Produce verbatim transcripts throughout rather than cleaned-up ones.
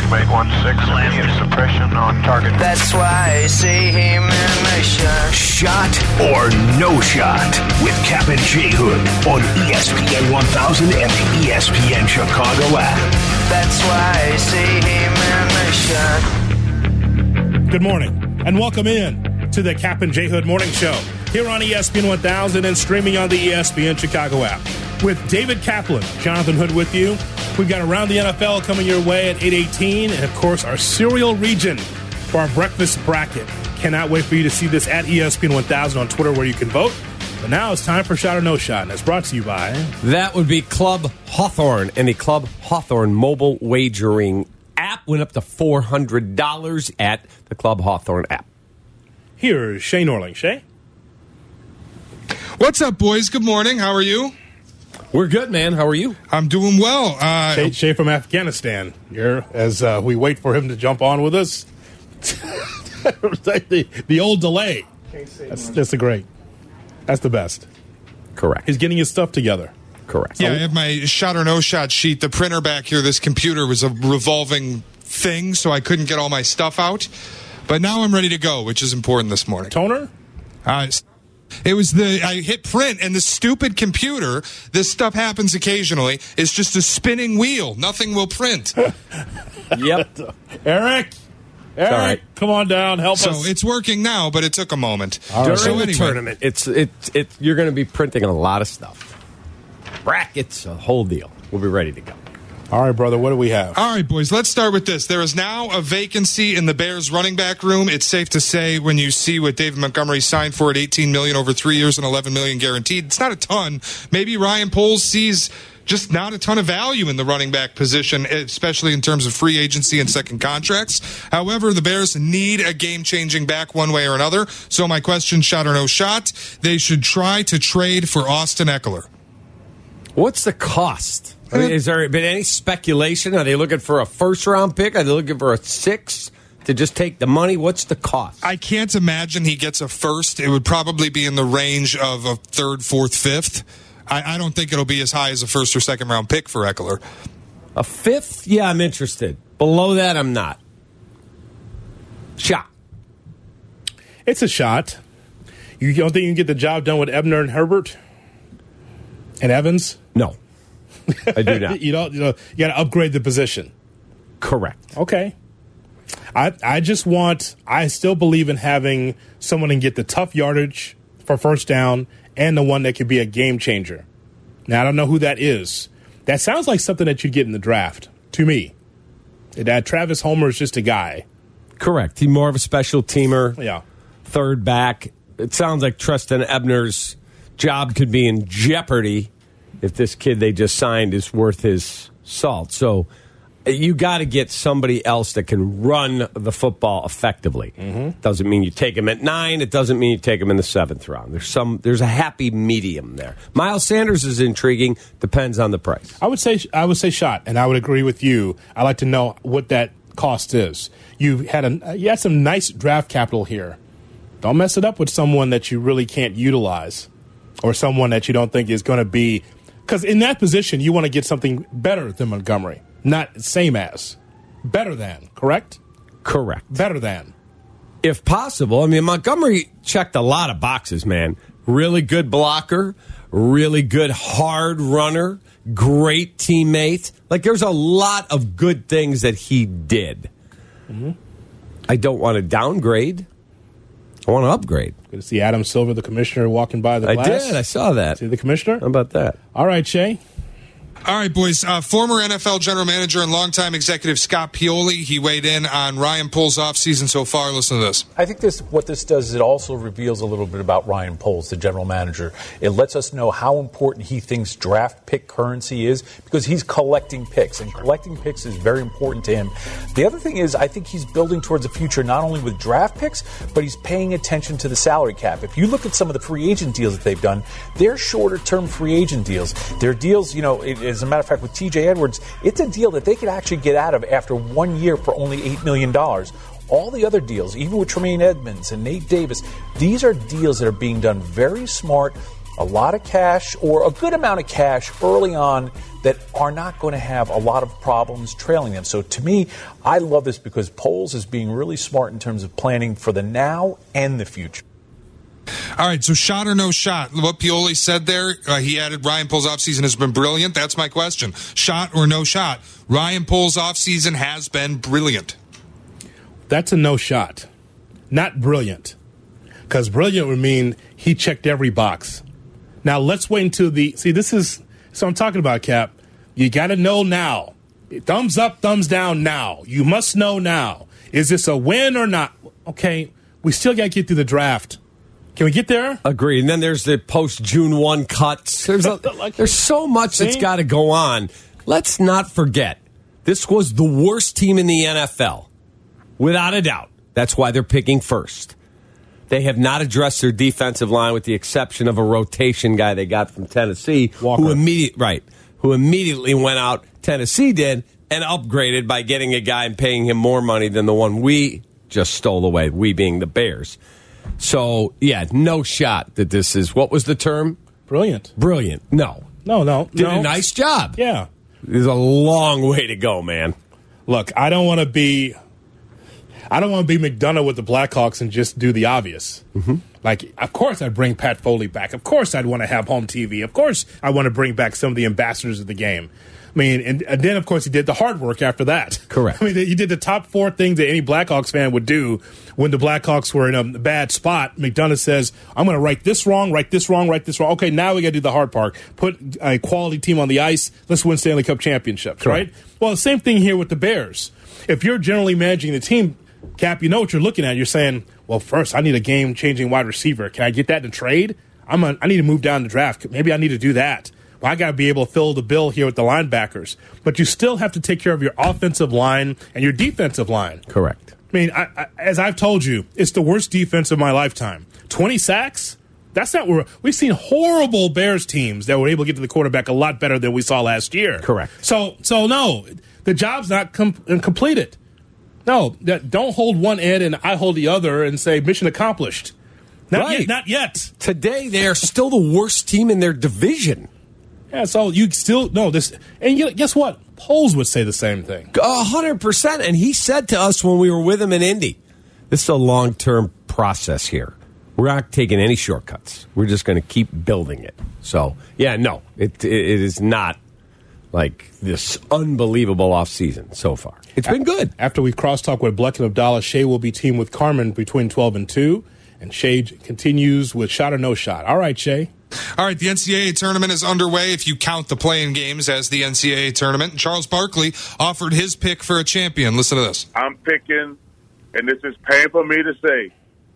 Estimate one six, immediate suppression on target. That's why I see him in the shot. Shot or no shot with Cap and J Hood on E S P N one thousand and the E S P N Chicago app. That's why I see him in the shot. Good morning and welcome in to the Cap and J Hood Morning Show here on E S P N one thousand and streaming on the E S P N Chicago app. With David Kaplan, Jonathan Hood with you. We've got Around the N F L coming your way at eight eighteen, and of course our cereal region for our breakfast bracket. Cannot wait for you to see this at E S P N one thousand on Twitter where you can vote. But now it's time for Shot or No Shot, and it's brought to you by... That would be Club Hawthorne, and the Club Hawthorne mobile wagering app went up to four hundred dollars at the Club Hawthorne app. Here's Shay Norling. Shay? What's up, boys? Good morning. How are you? We're good, man. How are you? I'm doing well. Uh, Shay, Shay from Afghanistan here as uh, we wait for him to jump on with us. the, the old delay. That's, that's the great. That's the best. Correct. He's getting his stuff together. Correct. Yeah, I have my shot or no shot sheet. The printer back here, this computer was a revolving thing, so I couldn't get all my stuff out. But now I'm ready to go, which is important this morning. Toner? Uh, it was the, I hit print, and the stupid computer, this stuff happens occasionally, is just a spinning wheel. Nothing will print. Yep. Eric? Eric, all right. Come on down. Help so us. it's working now, but it took a moment. During so the anyway, tournament, it's it it you're going to be printing a lot of stuff. Brackets, a whole deal. We'll be ready to go. All right, brother, what do we have? All right, boys, let's start with this. There is now a vacancy in the Bears running back room. It's safe to say when you see what David Montgomery signed for at eighteen million dollars over three years and eleven million dollars guaranteed. It's not a ton. Maybe Ryan Poles sees just not a ton of value in the running back position, especially in terms of free agency and second contracts. However, the Bears need a game-changing back one way or another. So my question, shot or no shot, they should try to trade for Austin Eckler. What's the cost? I mean, has there been any speculation? Are they looking for a first-round pick? Are they looking for a six to just take the money? What's the cost? I can't imagine he gets a first. It would probably be in the range of a third, fourth, fifth. I, I don't think it'll be as high as a first or second round pick for Eckler. A fifth? Yeah, I'm interested. Below that, I'm not. Shot. It's a shot. You don't think you can get the job done with Ebner and Herbert and Evans? No, I do not. you don't. You know, you got to upgrade the position. Correct. Okay. I I just want. I still believe in having someone and get the tough yardage for first down and the one that could be a game changer. Now I don't know who that is. That sounds like something that you get in the draft to me. That Travis Homer is just a guy. Correct. He's more of a special teamer. Yeah. Third back. It sounds like Treston Ebner's job could be in jeopardy if this kid they just signed is worth his salt. So you got to get somebody else that can run the football effectively. Mm-hmm. Doesn't mean you take him at nine. It doesn't mean you take him in the seventh round. There's some. There's a happy medium there. Miles Sanders is intriguing. Depends on the price. I would say I would say shot, and I would agree with you. I'd like to know what that cost is. You had a you had some nice draft capital here. Don't mess it up with someone that you really can't utilize, or someone that you don't think is going to be. Because in that position, you want to get something better than Montgomery. Not same as. Better than, correct? Correct. Better than. If possible. I mean, Montgomery checked a lot of boxes, man. Really good blocker, really good hard runner, great teammate. Like, there's a lot of good things that he did. Mm-hmm. I don't want to downgrade. I want to upgrade. Good to see Adam Silver, the commissioner, walking by the I glass. did. I saw that. See the commissioner? How about that? All right, Shay. All right, boys. Uh, former N F L general manager and longtime executive Scott Pioli, he weighed in on Ryan Poles' offseason so far. Listen to this. I think this what this does is it also reveals a little bit about Ryan Poles, the general manager. It lets us know how important he thinks draft pick currency is because he's collecting picks, and collecting picks is very important to him. The other thing is I think he's building towards a future not only with draft picks, but he's paying attention to the salary cap. If you look at some of the free agent deals that they've done, they're shorter-term free agent deals. They're deals, you know, it, as a matter of fact, with T J Edwards, it's a deal that they could actually get out of after one year for only eight million dollars. All the other deals, even with Tremaine Edmonds and Nate Davis, these are deals that are being done very smart, a lot of cash or a good amount of cash early on that are not going to have a lot of problems trailing them. So to me, I love this because Poles is being really smart in terms of planning for the now and the future. All right, so shot or no shot? What Pioli said there, uh, he added Ryan Poles' offseason has been brilliant. That's my question. Shot or no shot? Ryan Poles' offseason has been brilliant. That's a no shot. Not brilliant. Because brilliant would mean he checked every box. Now, let's wait until the... See, this is... So I'm talking about, Cap. You got to know now. Thumbs up, thumbs down now. You must know now. Is this a win or not? Okay, we still got to get through the draft. Can we get there? Agreed. And then there's the post-June first cuts. There's, a, there's so much See? that's got to go on. Let's not forget, this was the worst team in the N F L. Without a doubt. That's why they're picking first. They have not addressed their defensive line with the exception of a rotation guy they got from Tennessee. Walker. Who immediate, right, who immediately went out, Tennessee did, and upgraded by getting a guy and paying him more money than the one we just stole away, we being the Bears. So, yeah, no shot that this is, what was the term? Brilliant. Brilliant. No. No, no. Did no. a nice job. Yeah. There's a long way to go, man. Look, I don't want to be... I don't want to be McDonough with the Blackhawks and just do the obvious. Mm-hmm. Like, of course I'd bring Pat Foley back. Of course I'd want to have home T V. Of course I want to bring back some of the ambassadors of the game. I mean, and, and then, of course, he did the hard work after that. Correct. I mean, he did the top four things that any Blackhawks fan would do when the Blackhawks were in a bad spot. McDonough says, I'm going to write this wrong, write this wrong, write this wrong. Okay, now we got to do the hard part. Put a quality team on the ice. Let's win Stanley Cup championships, Correct. right? Well, the same thing here with the Bears. If you're generally managing the team, Cap, you know what you're looking at. You're saying, well, first, I need a game-changing wide receiver. Can I get that in a trade? I'm a, I need to move down the draft. Maybe I need to do that. Well, I got to be able to fill the bill here with the linebackers. But you still have to take care of your offensive line and your defensive line. Correct. I mean, I, I, as I've told you, it's the worst defense of my lifetime. twenty sacks? That's not where we've seen horrible Bears teams that were able to get to the quarterback a lot better than we saw last year. Correct. So, so no, the job's not com- completed. No, that, don't hold one end and I hold the other and say mission accomplished. Not Right. yet. Not yet. Today, they are still the worst team in their division. Yeah, so you still no this, and you, guess what? Poles would say the same thing. A hundred percent. And he said to us when we were with him in Indy, this is a long-term process here. We're not taking any shortcuts. We're just going to keep building it. So, yeah, no, it it, it is not like this unbelievable offseason so far. It's been good. After we crosstalk with Bleck and Abdallah, Shea will be teamed with Carmen between twelve and two, and Shea continues with shot or no shot. All right, Shea. All right, the N C double A tournament is underway if you count the playing games as the N C double A tournament. And Charles Barkley offered his pick for a champion. Listen to this. I'm picking, and this is painful for me to say,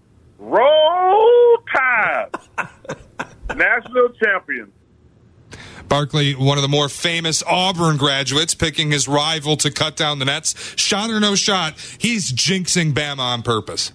Roll Tide, national champion. Barkley, one of the more famous Auburn graduates, picking his rival to cut down the nets. Shot or no shot, he's jinxing Bama on purpose.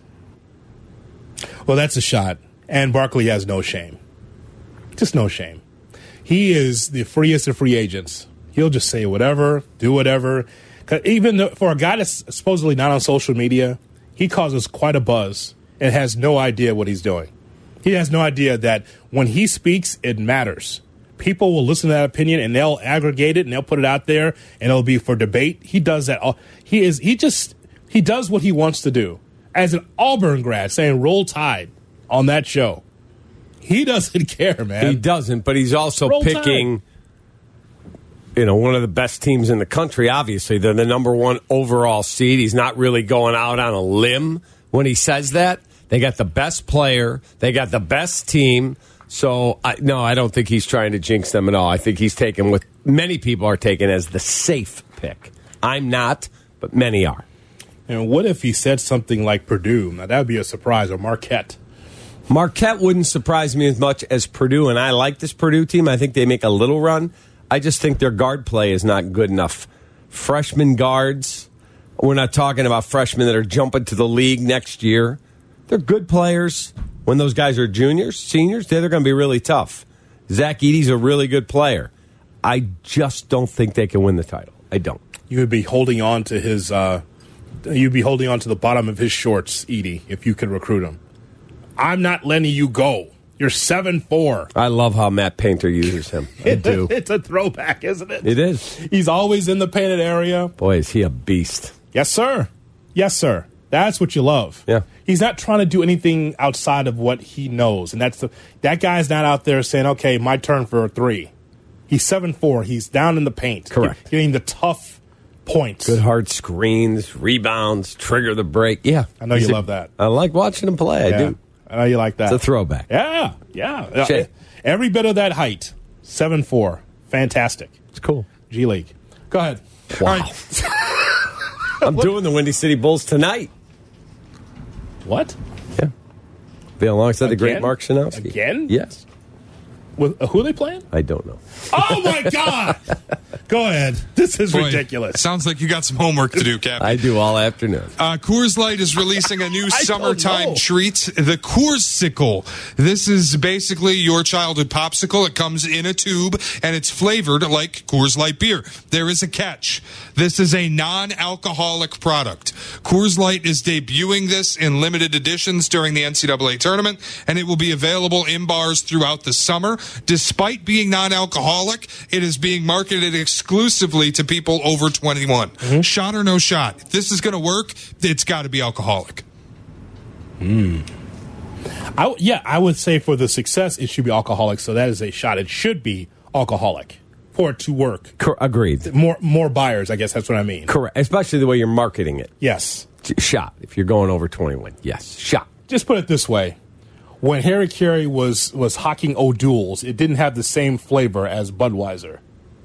Well, that's a shot, and Barkley has no shame. Just no shame. He is the freest of free agents. He'll just say whatever, do whatever. 'Cause even though, for a guy that's supposedly not on social media, he causes quite a buzz and has no idea what he's doing. He has no idea that when he speaks, it matters. People will listen to that opinion and they'll aggregate it and they'll put it out there and it'll be for debate. He does that. All, he is. He just he does what he wants to do. As an Auburn grad, saying "Roll Tide" on that show. He doesn't care, man. He doesn't, but he's also Roll picking, you know, one of the best teams in the country, obviously. They're the number one overall seed. He's not really going out on a limb when he says that. They got the best player. They got the best team. So, I, no, I don't think he's trying to jinx them at all. I think he's taking what many people are taking as the safe pick. I'm not, but many are. And what if he said something like Purdue? Now, that would be a surprise, or Marquette. Marquette wouldn't surprise me as much as Purdue, and I like this Purdue team. I think they make a little run. I just think their guard play is not good enough. Freshman guards, we're not talking about freshmen that are jumping to the league next year. They're good players. When those guys are juniors, seniors, they're going to be really tough. Zach Edey's a really good player. I just don't think they can win the title. I don't. You would be holding on to his. Uh, you'd be holding on to the bottom of his shorts, Edey, if you could recruit him. I'm not letting you go. You're seven four. I love how Matt Painter uses him. I do. It's a throwback, isn't it? It is. He's always in the painted area. Boy, is he a beast. Yes, sir. Yes, sir. That's what you love. Yeah. He's not trying to do anything outside of what he knows. And that's the, that guy's not out there saying, okay, my turn for a three. He's seven four. He's down in the paint. Correct. Getting the tough points. Good hard screens, rebounds, trigger the break. Yeah. I know He's you a- love that. I like watching him play. I Yeah. do. I know you like that. It's a throwback. Yeah. Yeah. Shit. Every bit of that height. seven four. Fantastic. It's cool. G League. Go ahead. Wow. All right. I'm doing the Windy City Bulls tonight. What? Yeah. Be alongside the great Again? Mark Shanowski. Again? Yes. With, uh, who are they playing? I don't know. Oh, my God. Go ahead. This is Boy, ridiculous. Sounds like you got some homework to do, Cap. I do all afternoon. Uh, Coors Light is releasing a new I don't summertime know. treat, the Coors-sicle. This is basically your childhood popsicle. It comes in a tube, and it's flavored like Coors Light beer. There is a catch. This is a non-alcoholic product. Coors Light is debuting this in limited editions during the N C double A tournament, and it will be available in bars throughout the summer. Despite being non-alcoholic, it is being marketed exclusively to people over twenty-one. Mm-hmm. Shot or no shot. If this is going to work, it's got to be alcoholic. I, yeah, I would say for the success, it should be alcoholic. So that is a shot. It should be alcoholic for it to work. Cor- agreed. More more buyers, I guess that's what I mean. Correct. Especially the way you're marketing it. Yes. Shot. If you're going over twenty-one. Yes. Shot. Just put it this way. When Harry Carey was, was hawking O'Doul's, it didn't have the same flavor as Budweiser.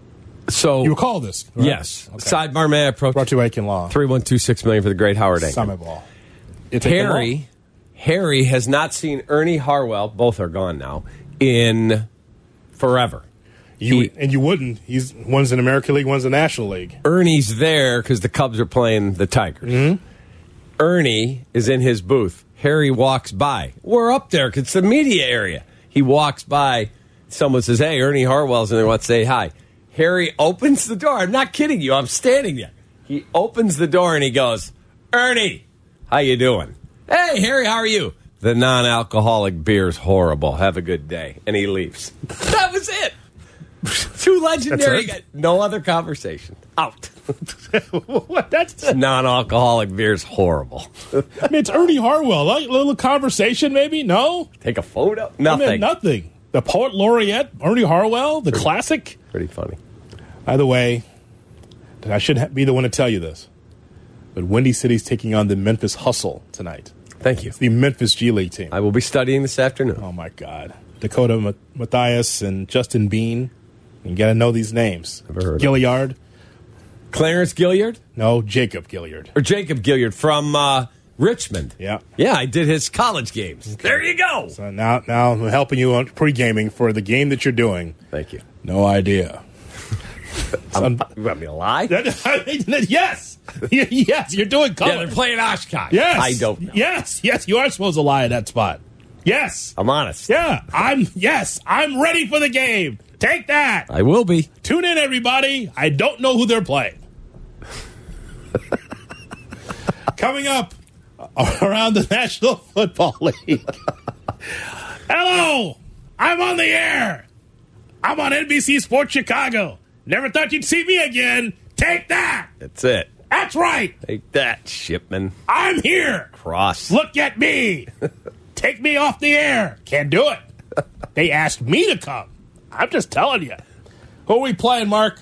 So You recall this, right? yes. Okay. Sidebar may I approach Brought to you by Aiken Law. three one two six million for the great Howard Anchor. Summit Ball. It's Aiken Law. Harry Harry has not seen Ernie Harwell, both are gone now, in forever. You, He- and you wouldn't. He's one's in American League, one's in National League. Ernie's there because the Cubs are playing the Tigers. Mm-hmm. Ernie is in his booth. Harry walks by. We're up there because it's the media area. He walks by. Someone says, hey, Ernie Harwell's in there. Wants to say hi. Harry opens the door. I'm not kidding you. I'm standing there. He opens the door and he goes, Ernie, how you doing? Hey, Harry, how are you? The non-alcoholic beer's horrible. Have a good day. And he leaves. That was it. Two legendary That's guys. No other conversation. Out. What? That's Non-alcoholic beer's horrible. I mean, it's Ernie Harwell. Like, a little conversation, maybe? No? Take a photo? I Nothing. mean, nothing. The poet laureate, Ernie Harwell, the classic. Pretty funny. By the way, I should ha- be the one to tell you this, but Windy City's taking on the Memphis Hustle tonight. Thank you. It's the Memphis G League team. I will be studying this afternoon. Oh, my God. Dakota Ma- Matthias and Justin Bean. You got to know these names. Never heard of Gilliard. Clarence Gilliard? No, Jacob Gilliard. Or Jacob Gilliard from uh, Richmond. Yeah. Yeah, I did his college games. There you go. So now, now I'm helping you on pre-gaming for the game that you're doing. Thank you. No idea. Um, you want me to lie? Yes. Yes, you're doing color. Yeah, they're playing Oshkosh. Yes. I don't know. Yes, yes, you are supposed to lie at that spot. Yes. I'm honest. Yeah, I'm, yes, I'm ready for the game. Take that. I will be. Tune in, everybody. I don't know who they're playing. Coming up around the National Football League. Hello. I'm on the air. I'm on N B C Sports Chicago. Never thought you'd see me again. Take that. That's it. That's right. Take that, Shipman. I'm here. Cross. Look at me. Take me off the air. Can't do it. They asked me to come. I'm just telling you. Who are we playing, Mark?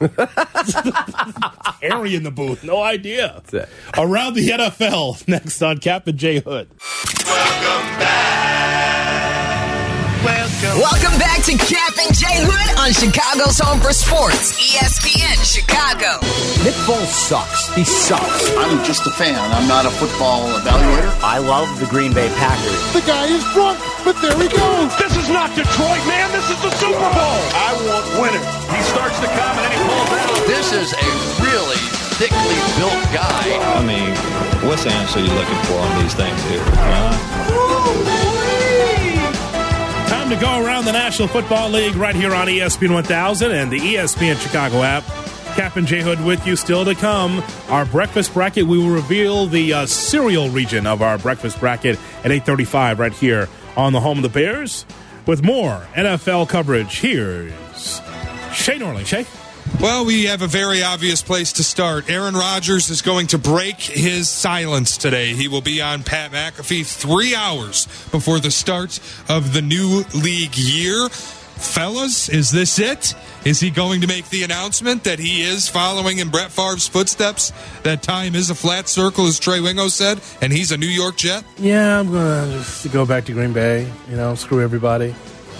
Harry in the booth. No idea. That's it. Around the N F L next on Cap and J Hood. Welcome back. Welcome. Welcome back to Cap and J Hood on Chicago's Home for Sports, E S P N Chicago. Nick Foles sucks. He sucks. I'm just a fan. I'm not a football evaluator. I love the Green Bay Packers. The guy is drunk, but there he goes. This is not Detroit, man. This is the Super Bowl. I want winners. He starts to come and then he pulls out. This is a really thickly built guy. I mean, what's the answer you're looking for on these things here? Huh? Time to go around the National Football League right here on E S P N one thousand and the E S P N Chicago app. Cap and J Hood with you. Still to come, our breakfast bracket. We will reveal the uh, cereal region of our breakfast bracket at eight thirty-five right here on the home of the Bears. With more N F L coverage, here's Shay Norling. Shay? Well, we have a very obvious place to start. Aaron Rodgers is going to break his silence today. He will be on Pat McAfee three hours before the start of the new league year. Fellas, is this it? Is he going to make the announcement that he is following in Brett Favre's footsteps? That time is a flat circle, as Trey Wingo said, and he's a New York Jet? Yeah, I'm going to just go back to Green Bay. You know, screw everybody.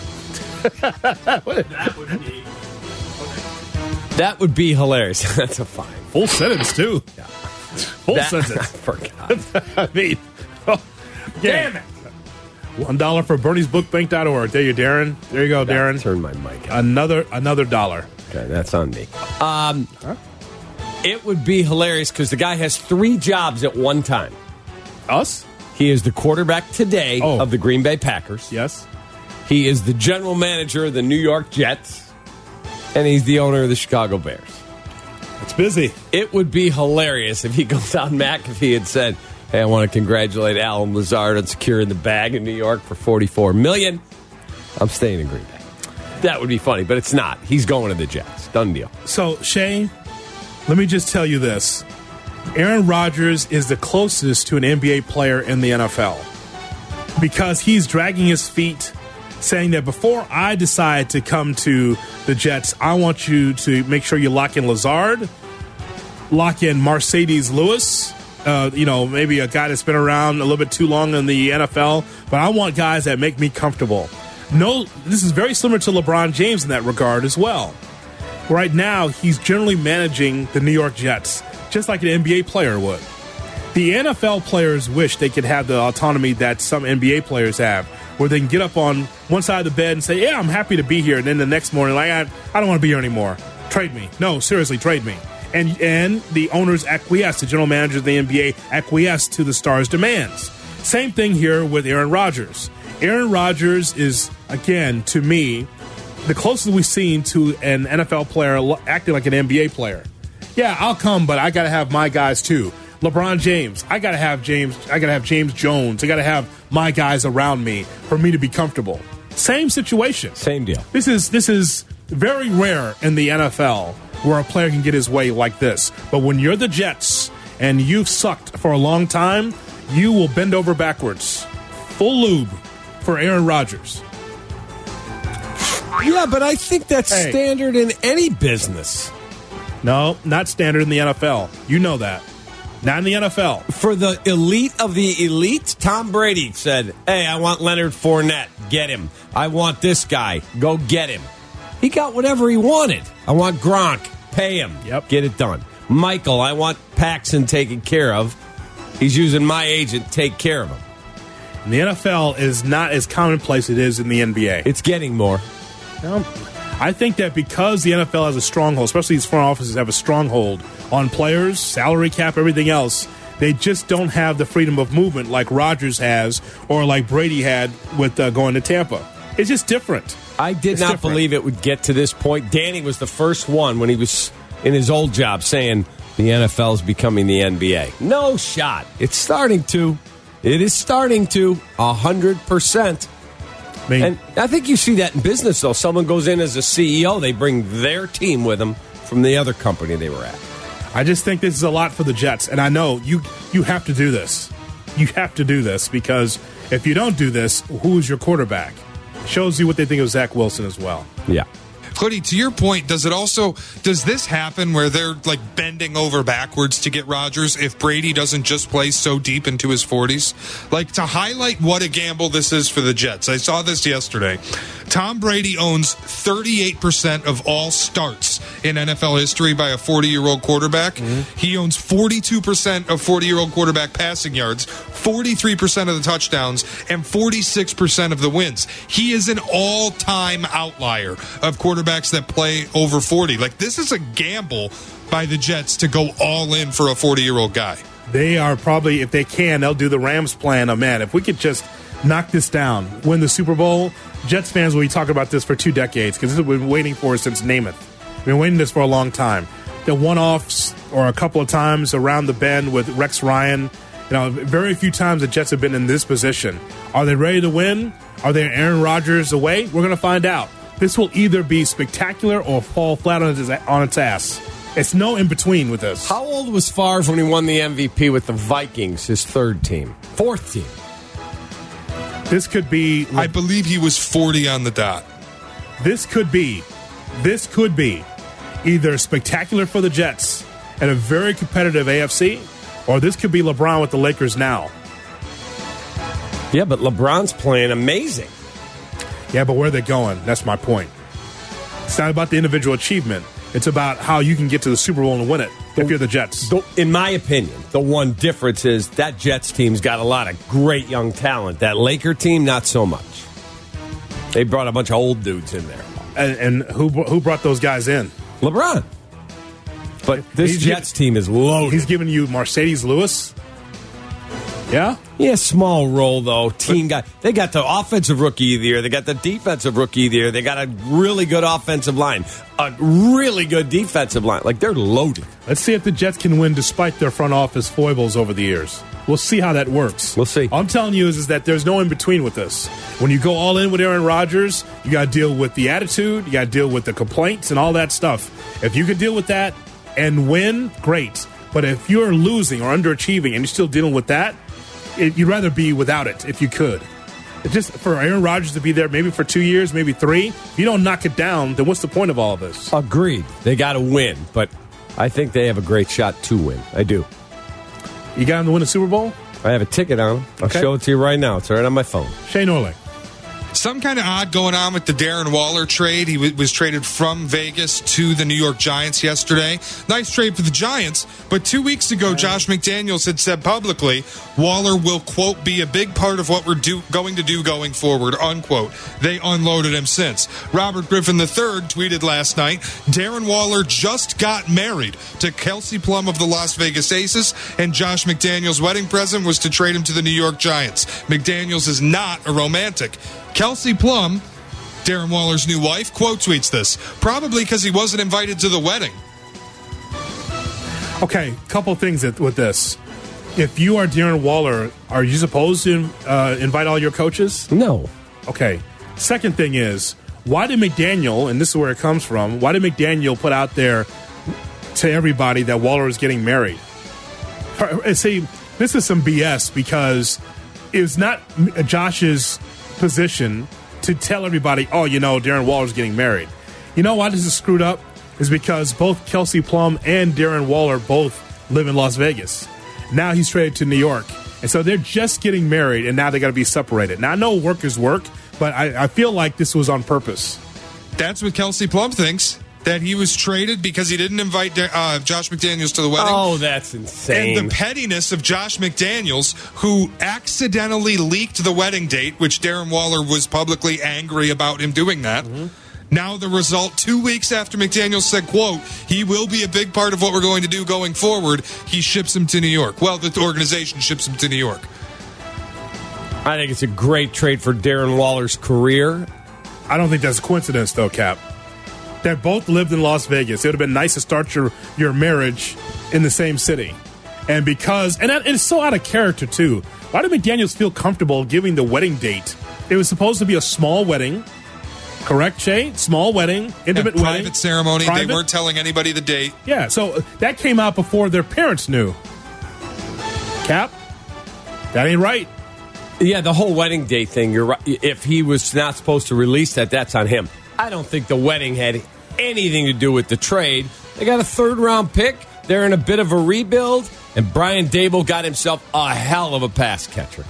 that, would be, that would be hilarious. That's a fine. Full sentence, too. Yeah. Full that, sentence. I forgot. I mean, oh, damn it. One dollar for bernies book bank dot org. There you, Darren. There you go, Darren. Turn my mic on. Another another dollar. Okay, that's on me. Um, huh? It would be hilarious because the guy has three jobs at one time. Us? He is the quarterback today oh. of the Green Bay Packers. Yes. He is the general manager of the New York Jets. And he's the owner of the Chicago Bears. It's busy. It would be hilarious if he goes on McAfee and said, hey, I want to congratulate Alan Lazard on securing the bag in New York for forty-four million dollars. I'm staying in Green Bay. That would be funny, but it's not. He's going to the Jets. Done deal. So, Shane, let me just tell you this. Aaron Rodgers is the closest to an N B A player in the N F L because he's dragging his feet, saying that before I decide to come to the Jets, I want you to make sure you lock in Lazard, lock in Mercedes Lewis, Uh, you know, maybe a guy that's been around a little bit too long in the N F L, but I want guys that make me comfortable. No, this is very similar to LeBron James in that regard as well. Right now, he's generally managing the New York Jets, just like an N B A player would. The N F L players wish they could have the autonomy that some N B A players have, where they can get up on one side of the bed and say, yeah, I'm happy to be here, and then the next morning, like, I, I don't want to be here anymore. Trade me. No, seriously, trade me. And and the owners acquiesce, the general manager of the N B A acquiesce to the Stars' demands. Same thing here with Aaron Rodgers. Aaron Rodgers is, again, to me, the closest we've seen to an N F L player acting like an N B A player. Yeah, I'll come, but I got to have my guys too. LeBron James, I got to have James. I got to have James Jones. I got to have my guys around me for me to be comfortable. Same situation. Same deal. This is this is very rare in the N F L. Where a player can get his way like this. But when you're the Jets and you've sucked for a long time, you will bend over backwards. Full lube for Aaron Rodgers. Yeah, but I think that's hey. standard in any business. No, not standard in the N F L. You know that. Not in the N F L. For the elite of the elite, Tom Brady said, hey, I want Leonard Fournette. Get him. I want this guy. Go get him. He got whatever he wanted. I want Gronk. Pay him. Yep. Get it done. Michael, I want Paxson taken care of. He's using my agent. Take care of him. And the N F L is not as commonplace as it is in the N B A. It's getting more. No, I think that because the N F L has a stronghold, especially these front offices have a stronghold on players, salary cap, everything else, they just don't have the freedom of movement like Rodgers has or like Brady had with uh, going to Tampa. It's just different. I did it's not different. believe it would get to this point. Danny was the first one when he was in his old job saying the N F L is becoming the N B A. No shot. It's starting to. It is starting to one hundred percent. I mean, and I think you see that in business, though. Someone goes in as a C E O, they bring their team with them from the other company they were at. I just think this is a lot for the Jets. And I know you, you have to do this. You have to do this because if you don't do this, who is your quarterback? Shows you what they think of Zach Wilson as well. Yeah. Hoodie, to your point, does it also, does this happen where they're like bending over backwards to get Rodgers if Brady doesn't just play so deep into his forties? Like, to highlight what a gamble this is for the Jets, I saw this yesterday. Tom Brady owns thirty-eight percent of all starts in N F L history by a forty-year-old quarterback. Mm-hmm. He owns forty-two percent of forty-year-old quarterback passing yards, forty-three percent of the touchdowns, and forty-six percent of the wins. He is an all-time outlier of quarterbacks that play over forty. Like, this is a gamble by the Jets to go all in for a forty-year-old guy. They are probably, if they can, they'll do the Rams plan of, man, if we could just knock this down, win the Super Bowl, Jets fans will be talking about this for two decades because this has been waiting for it since Namath. We've been waiting this for a long time. The one-offs or a couple of times around the bend with Rex Ryan, You know, very few times the Jets have been in this position. Are they ready to win? Are they Aaron Rodgers away? We're going to find out. This will either be spectacular or fall flat on its, on its ass. It's no in between with this. How old was Favre when he won the M V P with the Vikings, his third team? Fourth team. This could be... I believe he was forty on the dot. This could be, this could be either spectacular for the Jets and a very competitive A F C, or this could be LeBron with the Lakers now. Yeah, but LeBron's playing amazing. Yeah, but where are they going? That's my point. It's not about the individual achievement. It's about how you can get to the Super Bowl and win it if you're the Jets. The, in my opinion, the one difference is that Jets team's got a lot of great young talent. That Laker team, not so much. They brought a bunch of old dudes in there. And, and who who brought those guys in? LeBron. But this He's Jets giving, team is loaded. He's giving you Mercedes Lewis. Yeah? Yeah, small role, though. Team guy. They got the offensive rookie of the year. They got the defensive rookie of the year. They got a really good offensive line. A really good defensive line. Like, they're loaded. Let's see if the Jets can win despite their front office foibles over the years. We'll see how that works. We'll see. All I'm telling you is, is that there's no in-between with this. When you go all in with Aaron Rodgers, you got to deal with the attitude, you got to deal with the complaints and all that stuff. If you can deal with that and win, great. But if you're losing or underachieving and you're still dealing with that, it, you'd rather be without it if you could. It just for Aaron Rodgers to be there maybe for two years, maybe three, if you don't knock it down, then what's the point of all of this? Agreed. They got to win, but I think they have a great shot to win. I do. You got him to win a Super Bowl? I have a ticket on him. I'll Okay. show it to you right now. It's right on my phone. Shane Orlick. Some kind of odd going on with the Darren Waller trade. He w- was traded from Vegas to the New York Giants yesterday. Nice trade for the Giants, but two weeks ago, Josh McDaniels had said publicly, Waller will, quote, be a big part of what we're do- going to do going forward, unquote. They unloaded him since. Robert Griffin the third tweeted last night, Darren Waller just got married to Kelsey Plum of the Las Vegas Aces, and Josh McDaniels' wedding present was to trade him to the New York Giants. McDaniels is not a romantic. Kelsey Plum, Darren Waller's new wife, quote tweets this, probably because he wasn't invited to the wedding. Okay, couple things with this. If you are Darren Waller, are you supposed to uh, invite all your coaches? No. Okay. Second thing is, why did McDaniel, and this is where it comes from, why did McDaniel put out there to everybody that Waller is getting married? See, this is some B S because it was not Josh's position to tell everybody, oh, you know, Darren Waller's getting married. You know why this is screwed up? Is because both Kelsey Plum and Darren Waller both live in Las Vegas. Now he's traded to New York. And so they're just getting married, and now they got to be separated. Now, I know work is work, but I, I feel like this was on purpose. That's what Kelsey Plum thinks, that he was traded because he didn't invite uh, Josh McDaniels to the wedding. Oh, that's insane. And the pettiness of Josh McDaniels, who accidentally leaked the wedding date, which Darren Waller was publicly angry about him doing that. Mm-hmm. Now the result, two weeks after McDaniels said, quote, he will be a big part of what we're going to do going forward, he ships him to New York. Well, the organization ships him to New York. I think it's a great trade for Darren Waller's career. I don't think that's a coincidence, though, Cap. They both lived in Las Vegas. It would have been nice to start your, your marriage in the same city. And because, and that, it's so out of character, too. Why did McDaniels feel comfortable giving the wedding date? It was supposed to be a small wedding. Correct, Shay? Small wedding, intimate yeah, wedding. Private ceremony. Private. They weren't telling anybody the date. Yeah, so that came out before their parents knew. Cap, that ain't right. Yeah, the whole wedding date thing, you're right. If he was not supposed to release that, that's on him. I don't think the wedding had anything to do with the trade. They got a third-round pick. They're in a bit of a rebuild, and Brian Daboll got himself a hell of a pass catcher.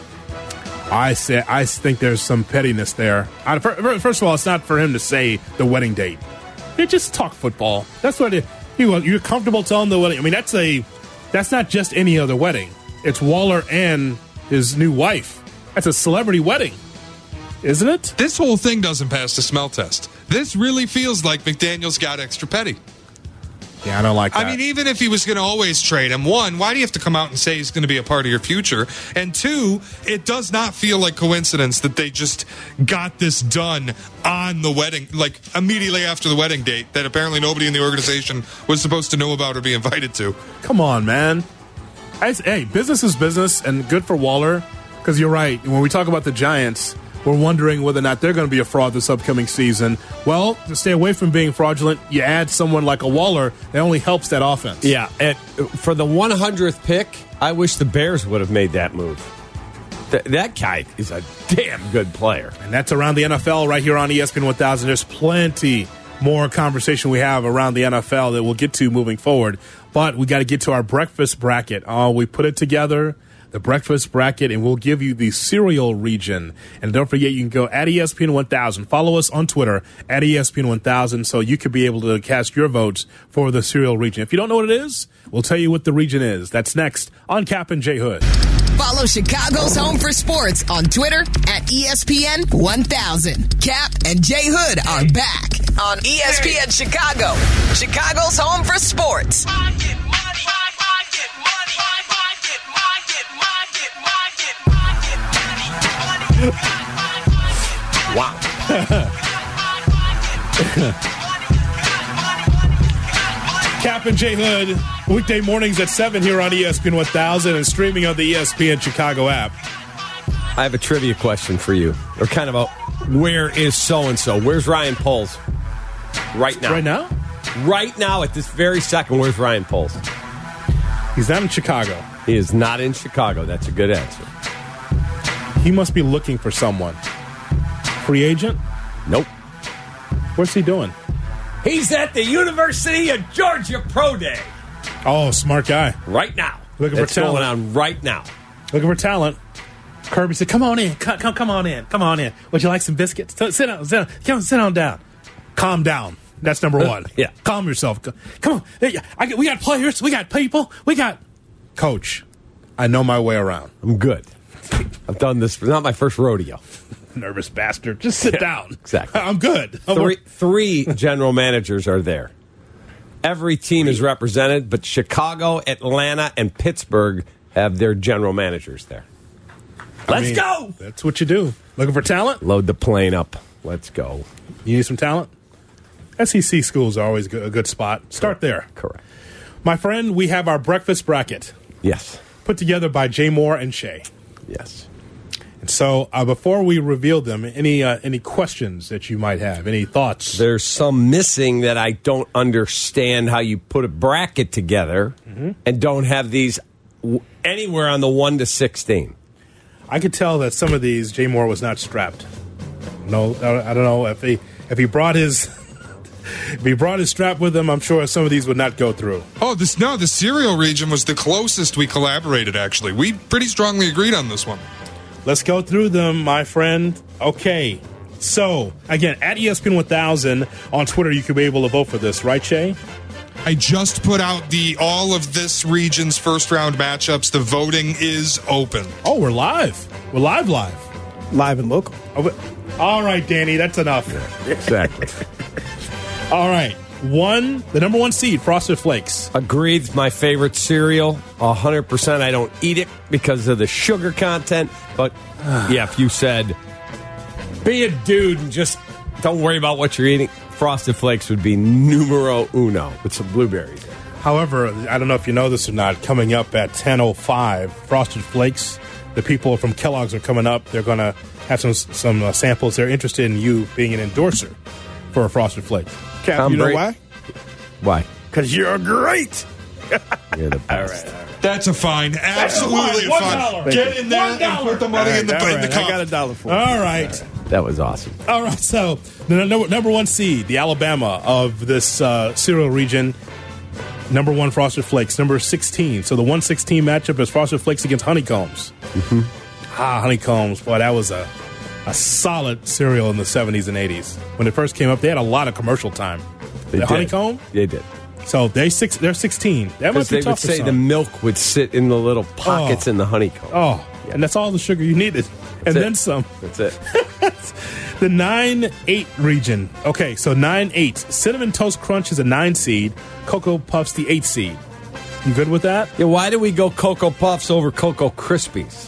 I say, I think there's some pettiness there. I, first of all, it's not for him to say the wedding date. They just talk football. That's what it, you you're comfortable telling the wedding. I mean, that's a that's not just any other wedding. It's Waller and his new wife. That's a celebrity wedding, isn't it? This whole thing doesn't pass the smell test. This really feels like McDaniels got extra petty. Yeah, I don't like that. I mean, even if he was going to always trade him, one, why do you have to come out and say he's going to be a part of your future? And two, it does not feel like coincidence that they just got this done on the wedding, like immediately after the wedding date that apparently nobody in the organization was supposed to know about or be invited to. Come on, man. I, hey, business is business, and good for Waller, because you're right. When we talk about the Giants, we're wondering whether or not they're going to be a fraud this upcoming season. Well, to stay away from being fraudulent, you add someone like a Waller that only helps that offense. Yeah, and for the one hundredth pick, I wish the Bears would have made that move. Th- that guy is a damn good player. And that's around the N F L right here on E S P N one thousand. There's plenty more conversation we have around the N F L that we'll get to moving forward. But we got to get to our breakfast bracket. Oh, we put it together. The breakfast bracket, and we'll give you the cereal region. And don't forget, you can go at E S P N one thousand. Follow us on Twitter at E S P N one thousand so you could be able to cast your votes for the cereal region. If you don't know what it is, we'll tell you what the region is. That's next on Cap and J Hood. Follow Chicago's Home for Sports on Twitter at E S P N one thousand. Cap and J Hood are back on E S P N Chicago, Chicago's Home for Sports. Wow. Cap and J Hood, weekday mornings at seven here on E S P N one thousand and streaming on the E S P N Chicago app. I have a trivia question for you, or kind of a where is so-and-so? Where's Ryan Poles right now? Right now? Right now, at this very second, where's Ryan Poles? He's not in Chicago. He is not in Chicago. That's a good answer. He must be looking for someone. Free agent? Nope. What's he doing? He's at the University of Georgia Pro Day. Oh, smart guy. Right now. Looking That's for talent. going on right now. Looking for talent. Kirby said, come on in. Come, come, come on in. Come on in. Would you like some biscuits? Sit down. Sit down. Come on, sit on down. Calm down. That's number one. Yeah. Calm yourself. Come on. I, we got players. We got people. We got... Coach, I know my way around. I'm good. I've done this. It's not my first rodeo. Nervous bastard. Just sit yeah, down. Exactly. I'm good. Three, three general managers are there. Every team is represented, but Chicago, Atlanta, and Pittsburgh have their general managers there. I Let's mean, go. That's what you do. Looking for talent? Load the plane up. Let's go. You need some talent? S E C schools are always a good spot. Start there. Correct. My friend, we have our breakfast bracket. Yes. Put together by Jay Moore and Shay. Yes. And so, uh, before we reveal them, any uh, any questions that you might have, any thoughts? There's some missing that I don't understand how you put a bracket together mm-hmm. and don't have these w- anywhere on the one to sixteen. I could tell that some of these Jay Moore was not strapped. No, I don't know if he if he brought his if he brought his strap with him. I'm sure some of these would not go through. Oh, this no, the cereal region was the closest we collaborated. Actually, we pretty strongly agreed on this one. Let's go through them, my friend. Okay. So, again, at E S P N one thousand on Twitter, you could be able to vote for this, right, Shay? I just put out the all of this region's first round matchups. The voting is open. Oh, we're live. We're live, live. Live and local. Oh, all right, Danny, that's enough. Yeah, exactly. All right. One, the number one seed, Frosted Flakes. Agreed. It's my favorite cereal. one hundred percent. I don't eat it because of the sugar content. But, yeah, if you said, be a dude and just don't worry about what you're eating, Frosted Flakes would be numero uno with some blueberries. However, I don't know if you know this or not, coming up at ten oh five, Frosted Flakes, the people from Kellogg's are coming up. They're going to have some some uh, samples. They're interested in you being an endorser for a Frosted Flakes. Cap, Tom you know Brady. why? Why? Because you're great. You're the best. all right, all right. That's a fine. Absolutely a fine. Get in there and put the money right, in the, all in right, the cup. I got a dollar for All you. right. All right. That was awesome. All right, so the number, number one seed, the Alabama of this uh, cereal region, number one Frosted Flakes, number sixteen. So the one sixteen matchup is Frosted Flakes against Honeycombs. Mm-hmm. Ah, Honeycombs, boy, that was a, a solid cereal in the seventies and eighties. When it first came up, they had a lot of commercial time. They the did. Honeycomb? They did. So they six, they're sixteen. That must Because be they tough would for say some. the milk would sit in the little pockets Oh. in the honeycomb. Oh, yeah. And that's all the sugar you needed. And That's it. then some. That's it. The nine eight region. Okay, so nine eight. Cinnamon Toast Crunch is a nine seed. Cocoa Puffs the eight seed. You good with that? Yeah, why do we go Cocoa Puffs over Cocoa Krispies?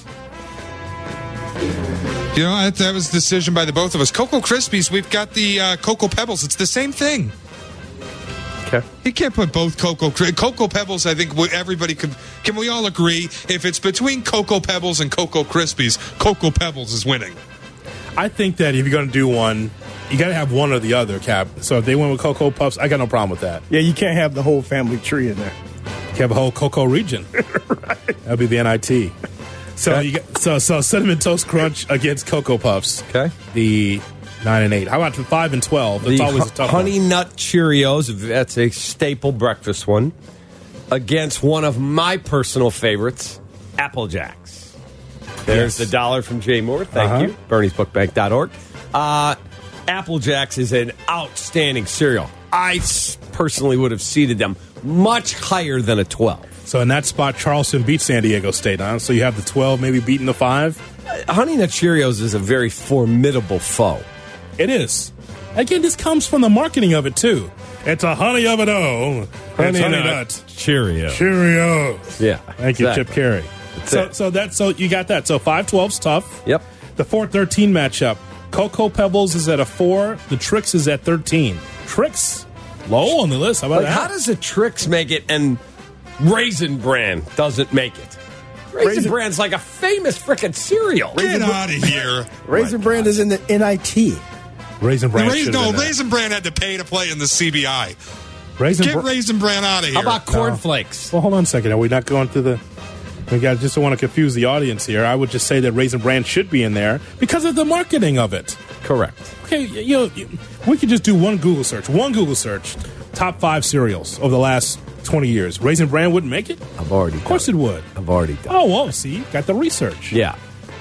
You know, that, that was a decision by the both of us. Cocoa Krispies, we've got the uh, Cocoa Pebbles. It's the same thing. Okay. You can't put both Cocoa Cocoa Pebbles. I think everybody could. Can we all agree? If it's between Cocoa Pebbles and Cocoa Krispies, Cocoa Pebbles is winning. I think that if you're going to do one, you got to have one or the other, Cap. So if they went with Cocoa Puffs, I got no problem with that. Yeah, you can't have the whole family tree in there. You have a whole cocoa region. Right. That'd be the N I T. So okay. you got, so so Cinnamon Toast Crunch against Cocoa Puffs. Okay. The nine and eight. How about the five and twelve? That's the always a tough Honey one. Nut Cheerios. That's a staple breakfast one. Against one of my personal favorites, Apple Jacks. There's yes. the dollar from Jay Moore. Thank uh-huh. you. Bernie's Book Bank dot org. Uh, Apple Jacks is an outstanding cereal. I personally would have seeded them much higher than a twelve. So in that spot, Charleston beat San Diego State, huh? So you have the twelve maybe beating the five? Uh, Honey Nut Cheerios is a very formidable foe. It is. Again, this comes from the marketing of it, too. It's a honey of an O. Honey, honey Nut, nut Cheerio. Cheerios. Yeah. Thank you, exactly. Chip Carey. So, so, that, so you got that. So five twelve's tough. Yep. The four thirteen matchup. Cocoa Pebbles is at a four. The Trix is at thirteen. Trix, low on the list. How about like, that? How does the Trix make it and Raisin Bran doesn't make it? Raisin, Raisin Bran's like a famous frickin' cereal. Get out of here. Raisin right. Bran is in the N I T. Raisin Bran. Raisin, no, Raisin Bran had to pay to play in the C B I. Raisin Get Br- Raisin Bran out of here. How about Corn Flakes? No. Well, hold on a second. Are we not going through the... We got just don't want to confuse the audience here. I would just say that Raisin Bran should be in there because of the marketing of it. Correct. Okay, you know, we could just do one Google search. One Google search. Top five cereals over the last twenty years. Raisin Bran wouldn't make it? I've already Of course done it would. I've already done Oh, well, see, got the research. Yeah.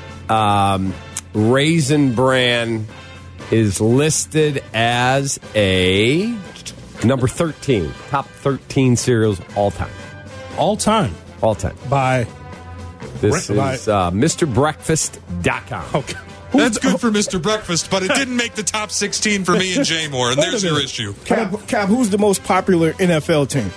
Um, Raisin Bran is listed as a number thirteen. Top thirteen cereals all time. All time? All time. By? This by, is uh, Mister Breakfast dot com. Okay. That's good for Mister Breakfast, but it didn't make the top sixteen for me and Jay Moore, and there's your issue. Cap, Cap, who's the most popular N F L team?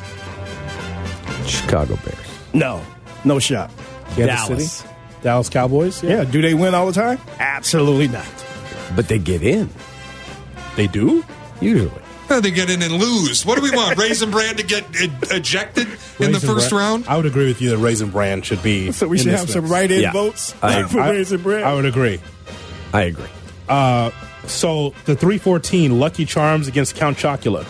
Chicago Bears. No. No shot. Kansas Dallas. City? Dallas Cowboys? Yeah. yeah. Do they win all the time? Absolutely not. But they get in. They do? Usually. Yeah, they get in and lose. What do we want? Raisin Bran to get ed- ejected in the first Bran, round? I would agree with you that Raisin Bran should be. So we should have mix. some write-in yeah. votes I, for I, Raisin Bran. I would agree. I agree. Uh, so the three fourteen Lucky Charms against Count Chocula.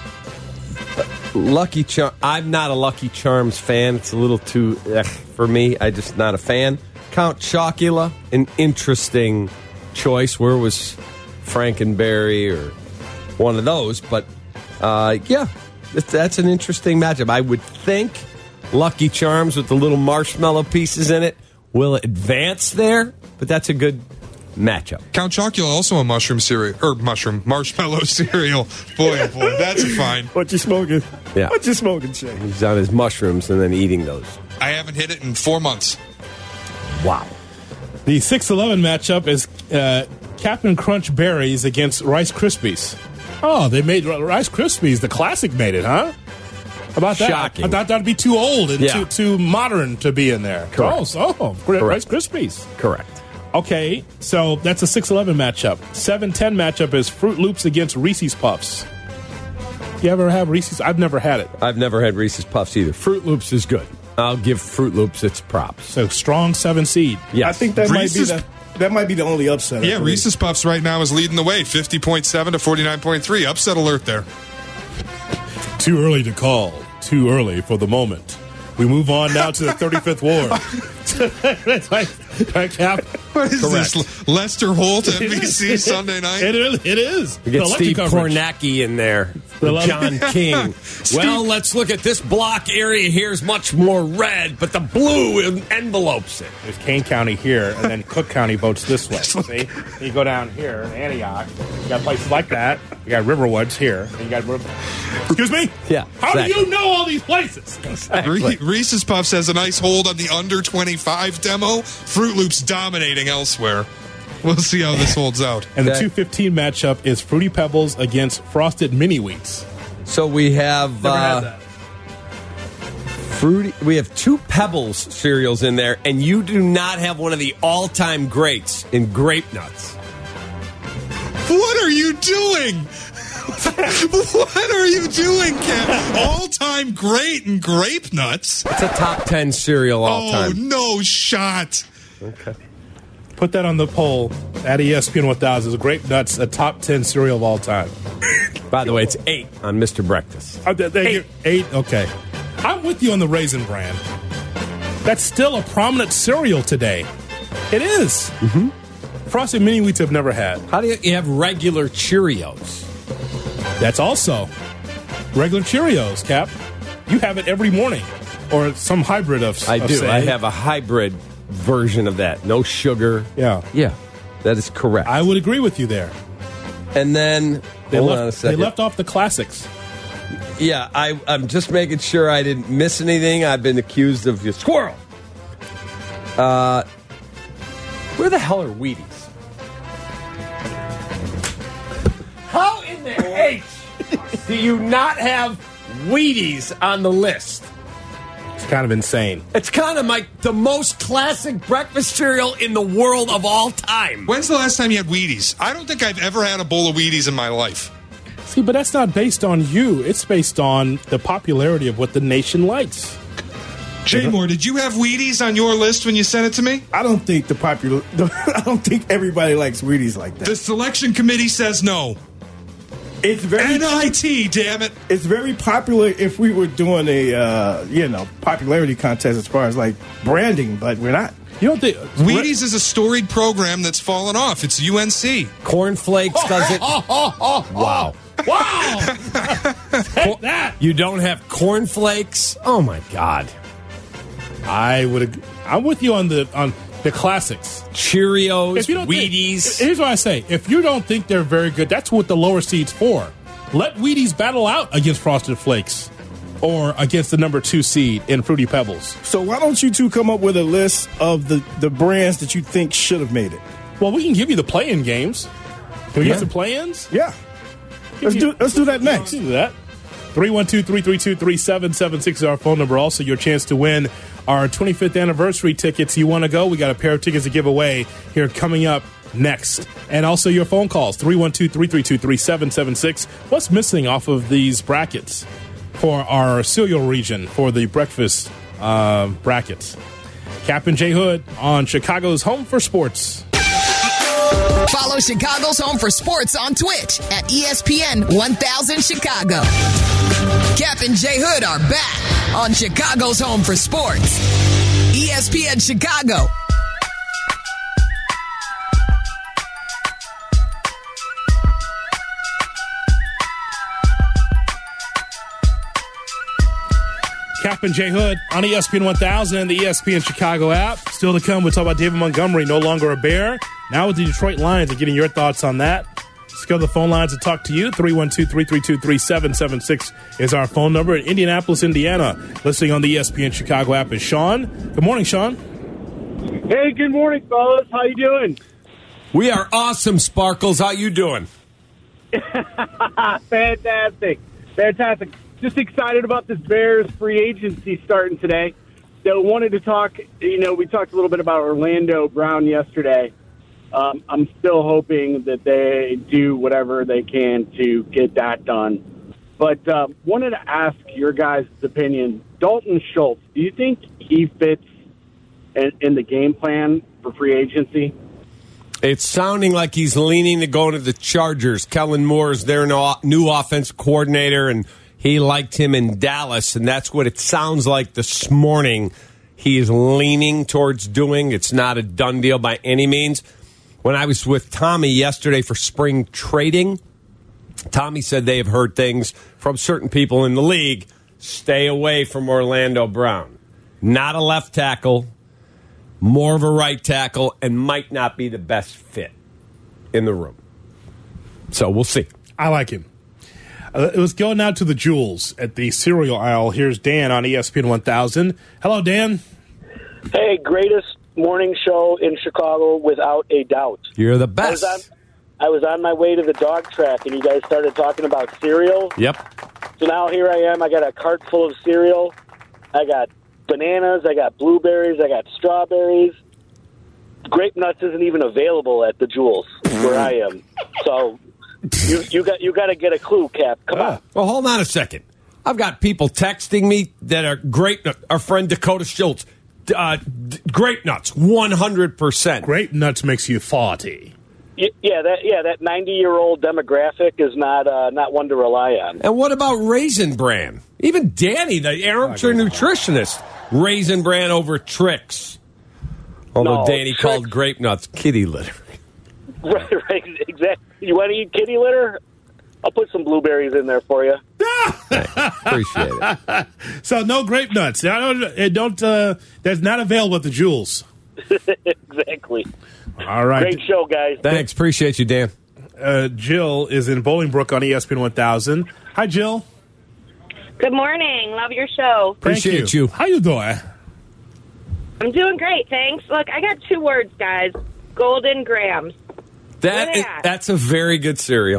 Lucky Charm. I'm not a Lucky Charms fan. It's a little too eh, for me. I'm just not a fan. Count Chocula, an interesting choice. Where was Frankenberry or one of those? But uh, yeah, that's an interesting matchup. I would think Lucky Charms with the little marshmallow pieces in it will advance there, but that's a good matchup. Count Chocula also a mushroom cereal or mushroom marshmallow cereal. Boy, oh boy, that's fine. What you smoking? Yeah, what you smoking, Shay? He's on his mushrooms and then eating those. I haven't hit it in four months. Wow. The six eleven matchup is uh, Captain Crunch Berries against Rice Krispies. Oh, they made Rice Krispies. The classic made it, huh? How about that? Shocking. I thought that'd be too old and yeah. too too modern to be in there. Correct. Oh, so oh, Rice Krispies. Correct. Okay, so that's a six eleven matchup. seven ten matchup is Fruit Loops against Reese's Puffs. You ever have Reese's? I've never had it. I've never had Reese's Puffs either. Fruit Loops is good. I'll give Fruit Loops its props. So strong seven seed. Yeah, I think that Reese's, might be the that might be the only upset. Yeah, Reese's Puffs right now is leading the way, fifty point seven to forty-nine point three. Upset alert there. Too early to call. Too early for the moment. We move on now to the thirty-fifth Ward. right, Cap? What is Correct. this? Lester Holt, N B C Sunday night? It is. It is. We get Steve Kornacki in there. The John King. Well, let's look at this block area here is much more red, but the blue envelopes it. There's Kane County here, and then Cook County votes this way. See? You go down here in Antioch. You got places like that. You got Riverwoods here. And you got River- Excuse me? Yeah. How exactly. do you know all these places? Exactly. Re- Reese's Puffs has a nice hold on the under twenty-five demo. Fruit Loops dominating elsewhere. We'll see how this holds out. And okay. the two fifteen matchup is Fruity Pebbles against Frosted Mini Wheats. So we have Never uh, had that. fruity. We have two Pebbles cereals in there, and you do not have one of the all-time greats in Grape Nuts. What are you doing? What are you doing, Cap? All-time great in grape nuts. It's a top ten cereal all oh, time. Oh, no shot. Okay. Put that on the poll at E S P N one thousand. Is Grape Nuts a top ten cereal of all time? By the way, it's eight on Mister Breakfast. Oh, they, they, eight. eight? Okay. I'm with you on the Raisin Bran. That's still a prominent cereal today. It is. Mm-hmm. Frosted Mini Wheats have never had. How do you, you have regular Cheerios? That's also regular Cheerios, Cap. You have it every morning, or some hybrid of. I of do. say. I have a hybrid version of that. No sugar. Yeah. Yeah. That is correct. I would agree with you there. And then they hold left, on a second. They left off the classics. Yeah, I, I'm just making sure I didn't miss anything. I've been accused of your squirrel. Uh, where the hell are Wheaties? How in the H do you not have Wheaties on the list? It's kind of insane. It's kind of like the most classic breakfast cereal in the world of all time. When's the last time you had Wheaties? I don't think I've ever had a bowl of Wheaties in my life. See, but that's not based on you. It's based on the popularity of what the nation likes. Jay Moore, did you have Wheaties on your list when you sent it to me? I don't think the popular. I don't think everybody likes Wheaties like that. The selection committee says no. It's very N I T, damn it. It's very popular if we were doing a uh, you know popularity contest as far as like branding, but we're not. You don't think Wheaties is a storied program that's fallen off. It's U N C. Cornflakes does it. Wow. Wow! Take that. You don't have cornflakes? Oh my God! I would. I'm with you on the on the classics. Cheerios, if you don't Wheaties. Think, here's what I say: if you don't think they're very good, that's what the lower seeds for. Let Wheaties battle out against Frosted Flakes or against the number two seed in Fruity Pebbles. So why don't you two come up with a list of the the brands that you think should have made it? Well, we can give you the play-in games. Can we yeah. get some play-ins? Yeah. Let's do let's do that next. Do that. three one two, three three two, three seven seven six is our phone number. Also, your chance to win our twenty-fifth anniversary tickets. You want to go? We got a pair of tickets to give away here coming up next. And also your phone calls, three one two, three three two, three seven seven six. What's missing off of these brackets for our cereal region for the breakfast uh, brackets? Captain J. Hood on Chicago's Home for Sports. Follow Chicago's Home for Sports on Twitch at E S P N one thousand Chicago. Cap and J. Hood are back on Chicago's Home for Sports. E S P N Chicago. Cap and J. Hood on E S P N one thousand and the E S P N Chicago app. Still to come, we'll talk about David Montgomery, no longer a Bear. Now with the Detroit Lions and getting your thoughts on that. Let's go to the phone lines and talk to you. three one two, three three two, three seven seven six is our phone number in Indianapolis, Indiana. Listening on the E S P N Chicago app is Sean. Good morning, Sean. Hey, good morning, fellas. How you doing? We are awesome, Sparkles. How you doing? Fantastic. Fantastic. Just excited about this Bears free agency starting today. So wanted to talk, you know, we talked a little bit about Orlando Brown yesterday. Um, I'm still hoping that they do whatever they can to get that done. But uh, wanted to ask your guys' opinion. Dalton Schultz, do you think he fits in, in the game plan for free agency? It's sounding like he's leaning to go to the Chargers. Kellen Moore is their new offensive coordinator, and he liked him in Dallas, and that's what it sounds like this morning he is leaning towards doing. It's not a done deal by any means. When I was with Tommy yesterday for spring trading, Tommy said they have heard things from certain people in the league. Stay away from Orlando Brown. Not a left tackle, more of a right tackle, and might not be the best fit in the room. So we'll see. I like him. Uh, let's go now to the Jewels at the cereal aisle. Here's Dan on E S P N one thousand. Hello, Dan. Hey, greatest morning show in Chicago without a doubt. You're the best. I was on, I was on my way to the dog track, and you guys started talking about cereal. Yep. So now here I am. I got a cart full of cereal. I got bananas. I got blueberries. I got strawberries. Grape nuts isn't even available at the Jewels where I am. So You you got you got to get a clue, Cap. Come on. Well, hold on a second. I've got people texting me that are great. Our friend Dakota Schultz, uh, grape nuts, one hundred percent. Grape nuts makes you forty. Y- Yeah, that yeah that ninety year old demographic is not uh, not one to rely on. And what about Raisin Bran? Even Danny, the amateur nutritionist, Raisin Bran over Trix. Although No, Danny Trix- called grape nuts kitty litter. Right, right, exactly. You want to eat kitty litter? I'll put some blueberries in there for you. Appreciate it. So no grape nuts. I don't. It don't uh, that's not available at the Jewels. Exactly. All right. Great show, guys. Thanks. Appreciate you, Dan. Uh, Jill is in Bolingbrook on E S P N one thousand. Hi, Jill. Good morning. Love your show. Appreciate you. How you doing? I'm doing great, thanks. Look, I got two words, guys. Golden Grams. That Where is, they at? that's a very good cereal.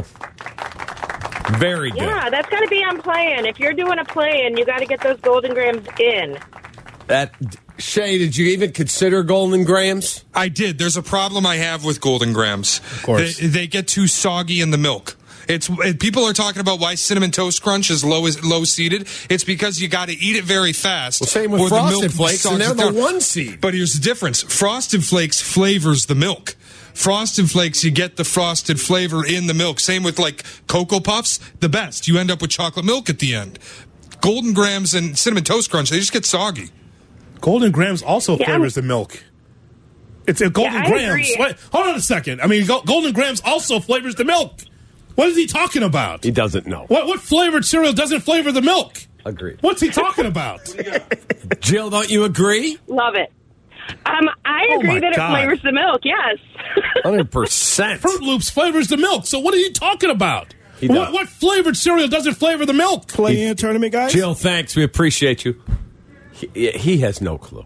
Very good. Yeah, that's got to be on playing. If you're doing a play-in, you got to get those Golden Grams in. That Shay, did you even consider Golden Grams? I did. There's a problem I have with Golden Grams. Of course. They, they get too soggy in the milk. It's it, people are talking about why Cinnamon Toast Crunch is low is low seeded. It's because you got to eat it very fast. Well, same with or the Frosted milk Flakes, and sogs they're it the down. one seed. But here's the difference: Frosted Flakes flavors the milk. Frosted Flakes, you get the frosted flavor in the milk. Same with like Cocoa Puffs, the best. You end up with chocolate milk at the end. Golden Grams and Cinnamon Toast Crunch, they just get soggy. Golden Grams also Yeah, flavors the milk. It's a Golden Yeah, I Grams. agree. Wait, hold on a second. I mean, Go- Golden Grams also flavors the milk. What is he talking about? He doesn't know. What what flavored cereal doesn't flavor the milk? Agreed. What's he talking about? Jill, don't you agree? Love it. Um, I Oh, agree my that God. it flavors the milk, yes. one hundred percent. Fruit Loops flavors the milk. So what are you talking about? He does. What, what flavored cereal doesn't flavor the milk? Play in tournament, guys. Jill, thanks. We appreciate you. He, he has no clue.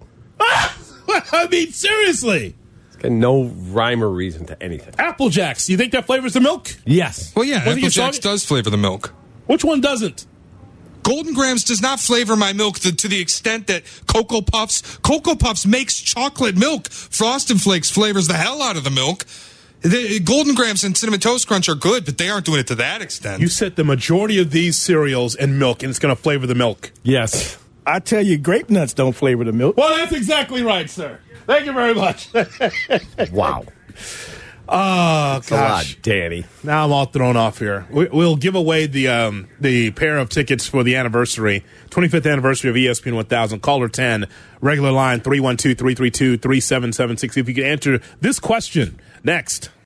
I mean, seriously. He's got no rhyme or reason to anything. Apple Jacks. Do you think that flavors the milk? Yes. Well, yeah, Was it Apple your Jacks soggy? does flavor the milk. Which one doesn't? Golden Grams does not flavor my milk to, to the extent that Cocoa Puffs, Cocoa Puffs makes chocolate milk. Frosted Flakes flavors the hell out of the milk. The Golden Grams and Cinnamon Toast Crunch are good, but they aren't doing it to that extent. You said the majority of these cereals and milk, and it's going to flavor the milk. Yes. I tell you, grape nuts don't flavor the milk. Well, that's exactly right, sir. Thank you very much. Wow. Oh, That's a lot, gosh. Danny. Now I'm all thrown off here. We, we'll give away the um, the pair of tickets for the anniversary, twenty-fifth anniversary of E S P N one thousand. Caller ten, regular line three one two, three three two, three seven seven six. If you can answer this question next.